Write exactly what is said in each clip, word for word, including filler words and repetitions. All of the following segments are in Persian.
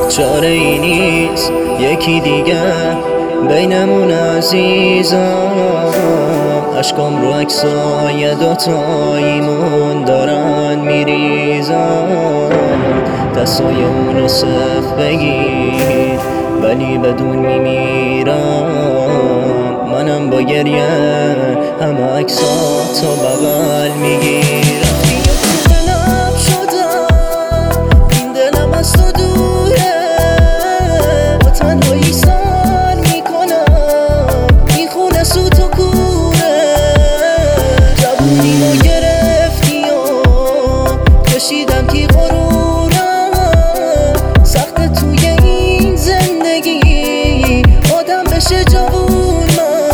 چاره ای نیست یکی دیگر بینمون عزیزم. اشکام رو عکسای دوتاییمون دارن میریزن. دستای اونو صف بگیر ولی بدون میمیرم. منم با گریه همه عکساتو بغل میگیرم. کشیدم که غرورم سخت توی این زندگی آدم بشه جوون.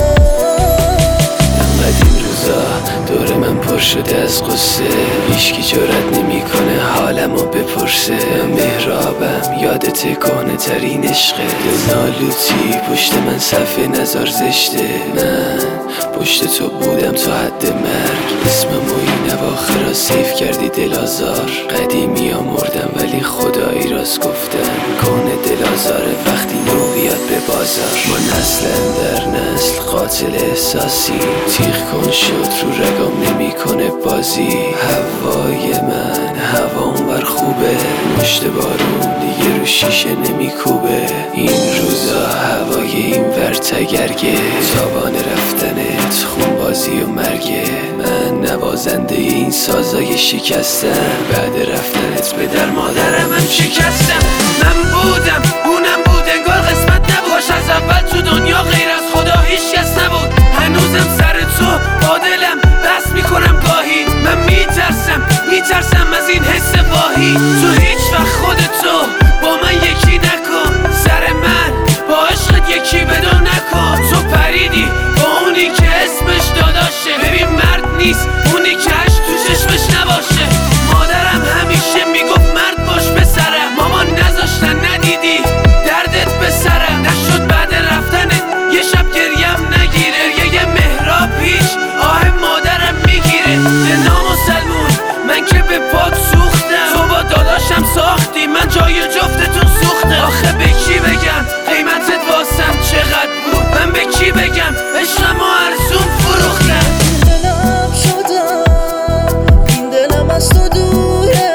انقدر این روزا دور من پر شده از قصه، هیچکی جرأت نمیکنه حالمو بپرسه. مهرابم یادت کهنه ترین عشقه، نالوتی پشت من صفحه نظر زشته. من پشت تو بودم تا حد مرگ، اسممو این اواخرا سیف کردی دل آزار. قدیمی ها مردم ولی خدایی راست گفتن، کهنه دل آزاره وقتی نو بیاد به بازار. ما نسلن در نسل قاتل احساسی، تیغ کن شد رو رگام نمیکنه بازی. هوای من هوا اونور خوبه، مشت بارون دیگه رو شیشه نمیکوبه. این روزا هوای این ور تگرگه، تابان رفتنت خون بازی و مرگه. من نوازنده این سازای شکستم، بعد رفتنت به در مادرم هم شکستم. من بودم اونم بود انگار قسمت نبود، باش از اول تو دنیا غیر از خدا هیچ کس نبود. هنوزم سر تو با دلم بس میکنم گاهی، من میترسم میترسم از این حس واهی. تو هیچ وقت خودتو با من یکی نکن، سر من با عشقت یکی بدون نکن. تو پریدی با اونی که اسمش داداشه، ببین مرد نیست اونی که عشق تو چشمش نباشه. مادرم همیشه میگفت مرد باش پسرم، مامان نذاشتن ندیدی دردت به سرم. نشد بعد رفتنت یه شب گریم نگیره، یه مهراب پیش آه مادرم میگیره. نام و سلمون من که به پات سوختم، تو با داداشم ساختی من جای جفتتون سوختم. آخه به کی بگم قیمتت واسم چقدر بود، من به کی بگم عشقم و ارزون فروختم. دلم شدم این دلم از تو دوره،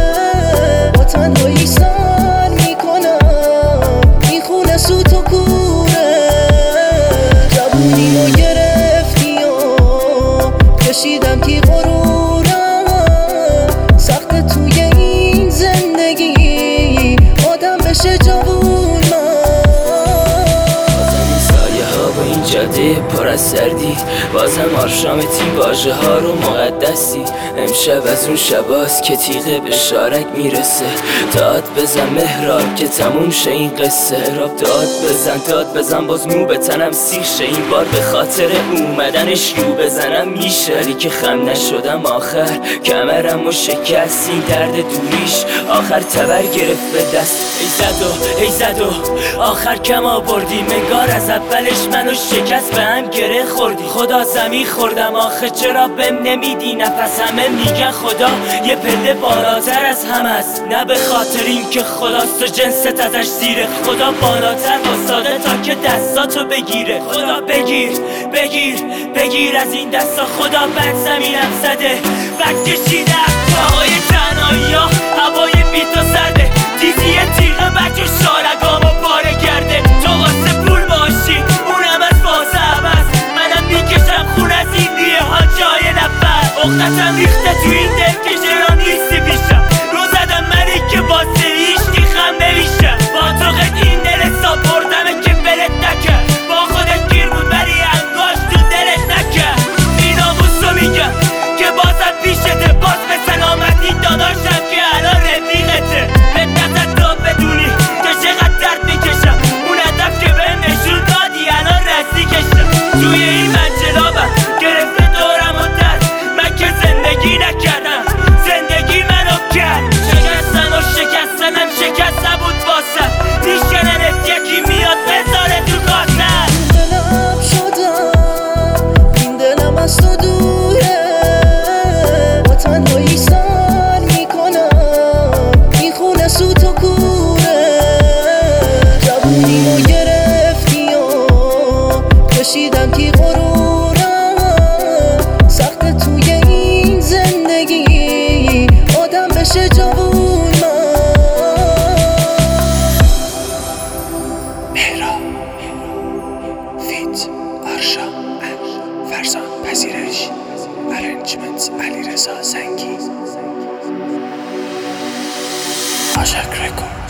با تنهایی سر میکنم این خونه سوت و کوره. جوونی رو گرفتی و کشیدم که غرورم سخت توی این زندگی آدم بشه جوون. این جاده پر از سردی، بازم آرشامتی واژه ها رو مقدسی. امشب از اون شباست که تیغه به شارک میرسه. داد بزن مهراب که تموم شه این قصه. راب داد بزن داد بزن باز مو به تنم سیخ شه. این بار به خاطر اومدنش رو بزنم میشه، ولی که خم نشدم آخر کمرم و شکست. این درد دوریش آخر تبر گرفت به دست. ای زدو ای زدو آخر کم آوردی، منگار از اولش منو شکست به هم گره خوردی. خدا زمین خوردم آخه چرا بهم نمیدی نفس. همه میگن خدا یه پله بالاتر از همه است، نه به خاطر این که خداست و جنست ازش زیره. خدا بالاتر واساده تا که دستاتو بگیره. خدا بگیر بگیر بگیر از این دستا. خدا بد زمینم زده بد کشیده پاهای تنهایی ها، هوای بیت و سرده. دیزی تیغه بچه شارگامو پاره کرده. تو واسه پول باشی اونم از واسه عوض، منم میکشم خون از این دیه ها جای نفر. اختتم ریخته تو این دل که چرا نیستی پیشم، رو زدم منی که واسه هیچکی خم نمیشم. با تو قد این دل حساب بردمه که ولت نکرد، با خودت گیر بود ولی انگاش تو دلت نکرد. بی ناموس رو میگم که بازم پیشته باز به سلامتی عاشق رکن